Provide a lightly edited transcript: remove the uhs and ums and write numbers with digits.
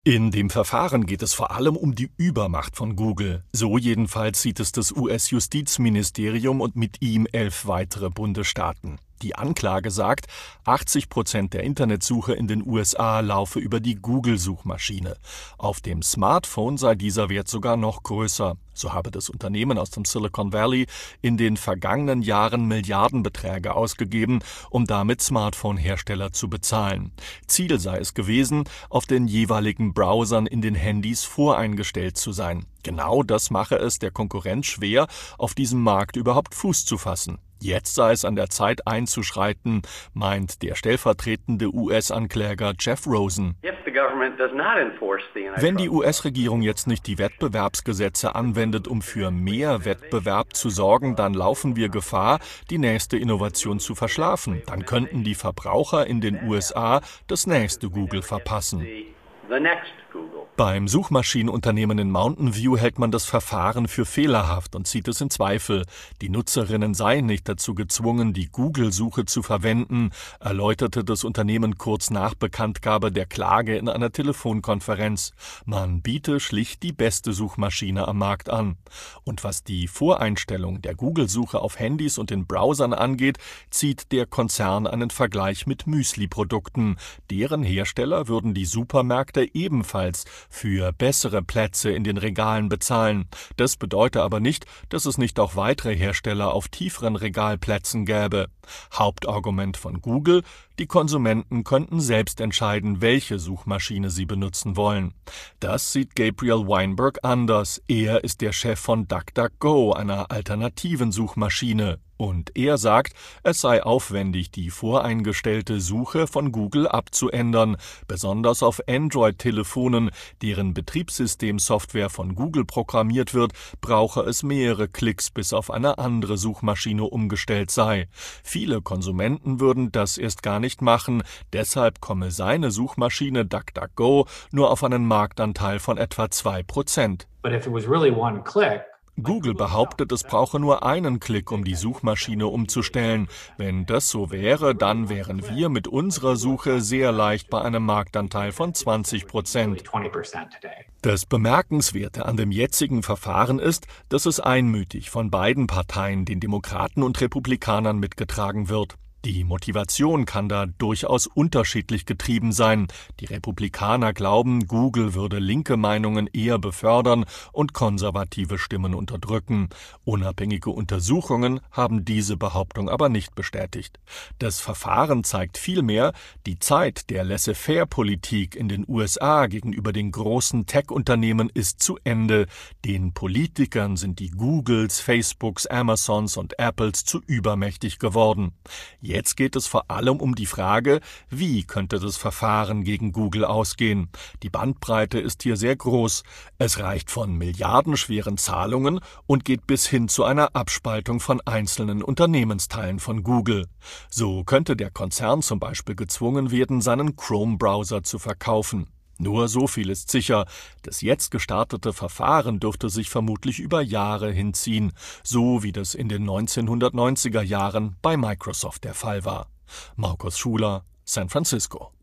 In dem Verfahren geht es vor allem um die Übermacht von Google. So jedenfalls sieht es das US-Justizministerium und mit ihm 11 weitere Bundesstaaten. Die Anklage sagt, 80% der Internetsuche in den USA laufe über die Google-Suchmaschine. Auf dem Smartphone sei dieser Wert sogar noch größer. So habe das Unternehmen aus dem Silicon Valley in den vergangenen Jahren Milliardenbeträge ausgegeben, um damit Smartphone-Hersteller zu bezahlen. Ziel sei es gewesen, auf den jeweiligen Browsern in den Handys voreingestellt zu sein. Genau das mache es der Konkurrenz schwer, auf diesem Markt überhaupt Fuß zu fassen. Jetzt sei es an der Zeit einzuschreiten, meint der stellvertretende US-Ankläger Jeff Rosen. Wenn die US-Regierung jetzt nicht die Wettbewerbsgesetze anwendet, um für mehr Wettbewerb zu sorgen, dann laufen wir Gefahr, die nächste Innovation zu verschlafen. Dann könnten die Verbraucher in den USA das nächste Google verpassen. Beim Suchmaschinenunternehmen in Mountain View hält man das Verfahren für fehlerhaft und zieht es in Zweifel. Die Nutzerinnen seien nicht dazu gezwungen, die Google-Suche zu verwenden, erläuterte das Unternehmen kurz nach Bekanntgabe der Klage in einer Telefonkonferenz. Man biete schlicht die beste Suchmaschine am Markt an. Und was die Voreinstellung der Google-Suche auf Handys und in Browsern angeht, zieht der Konzern einen Vergleich mit Müsli-Produkten. Deren Hersteller würden die Supermärkte ebenfalls für bessere Plätze in den Regalen bezahlen. Das bedeute aber nicht, dass es nicht auch weitere Hersteller auf tieferen Regalplätzen gäbe. Hauptargument von Google: Die Konsumenten könnten selbst entscheiden, welche Suchmaschine sie benutzen wollen. Das sieht Gabriel Weinberg anders. Er ist der Chef von DuckDuckGo, einer alternativen Suchmaschine. Und er sagt, es sei aufwendig, die voreingestellte Suche von Google abzuändern. Besonders auf Android-Telefonen, deren Betriebssystemsoftware von Google programmiert wird, brauche es mehrere Klicks, bis auf eine andere Suchmaschine umgestellt sei. Viele Konsumenten würden das erst gar nicht machen. Deshalb komme seine Suchmaschine DuckDuckGo nur auf einen Marktanteil von etwa 2%. Google behauptet, es brauche nur einen Klick, um die Suchmaschine umzustellen. Wenn das so wäre, dann wären wir mit unserer Suche sehr leicht bei einem Marktanteil von 20%. Das Bemerkenswerte an dem jetzigen Verfahren ist, dass es einmütig von beiden Parteien, den Demokraten und Republikanern, mitgetragen wird. Die Motivation kann da durchaus unterschiedlich getrieben sein. Die Republikaner glauben, Google würde linke Meinungen eher befördern und konservative Stimmen unterdrücken. Unabhängige Untersuchungen haben diese Behauptung aber nicht bestätigt. Das Verfahren zeigt vielmehr, die Zeit der Laissez-faire-Politik in den USA gegenüber den großen Tech-Unternehmen ist zu Ende. Den Politikern sind die Googles, Facebooks, Amazons und Apples zu übermächtig geworden. Jetzt geht es vor allem um die Frage, wie könnte das Verfahren gegen Google ausgehen. Die Bandbreite ist hier sehr groß. Es reicht von milliardenschweren Zahlungen und geht bis hin zu einer Abspaltung von einzelnen Unternehmensteilen von Google. So könnte der Konzern zum Beispiel gezwungen werden, seinen Chrome-Browser zu verkaufen. Nur so viel ist sicher, das jetzt gestartete Verfahren dürfte sich vermutlich über Jahre hinziehen, so wie das in den 1990er Jahren bei Microsoft der Fall war. Markus Schuler, San Francisco.